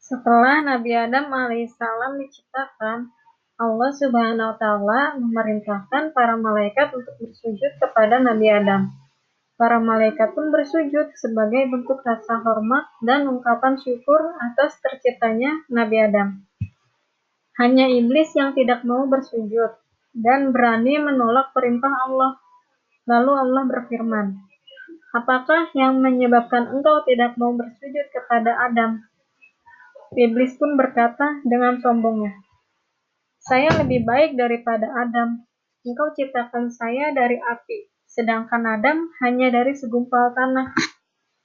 Setelah Nabi Adam alaihissalam diciptakan, Allah Subhanahu wa Ta'ala memerintahkan para malaikat untuk bersujud kepada Nabi Adam. Para malaikat pun bersujud sebagai bentuk rasa hormat dan ungkapan syukur atas terciptanya Nabi Adam. Hanya iblis yang tidak mau bersujud dan berani menolak perintah Allah. Lalu Allah berfirman, "Apakah yang menyebabkan engkau tidak mau bersujud kepada Adam?" Iblis pun berkata dengan sombongnya, "Saya lebih baik daripada Adam. Engkau ciptakan saya dari api, sedangkan Adam hanya dari segumpal tanah."